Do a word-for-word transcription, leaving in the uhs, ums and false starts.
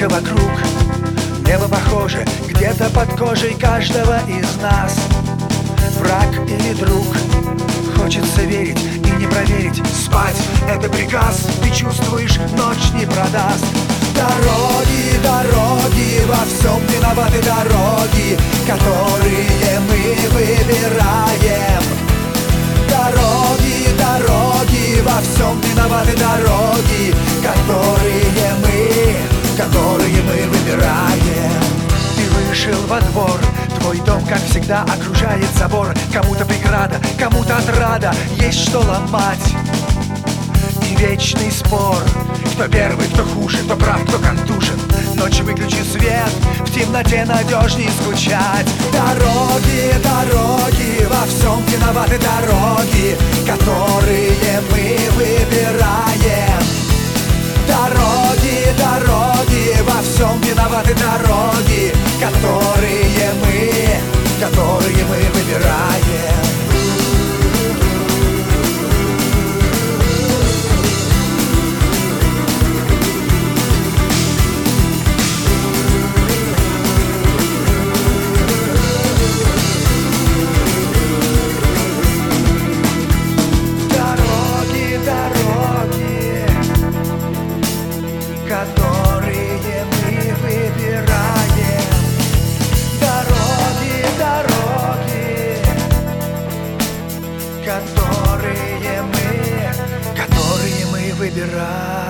только вокруг. Небо похоже где-то под кожей каждого из нас. Враг или друг, хочется верить и не проверить. Спать — это приказ, ты чувствуешь, ночь не продаст. Дороги, дороги, во всем виноваты дороги, которые мы выбираем. Дороги, дороги, во всем виноваты дороги, которые мы, которые мы выбираем. Ты вышел во двор, твой дом, как всегда, окружает забор. Кому-то преграда, кому-то отрада, есть что ломать. И вечный спор, кто первый, кто хуже, кто прав, кто контужен. Ночью выключи свет, в темноте надежней скучать. Дороги, дороги, во всем виноваты дороги, которые мы выбираем. Дороги, дороги, во всем виноваты дороги, которые мы, которые мы выбираем. Которые мы выбираем. Дороги, дороги, которые мы, которые мы выбираем.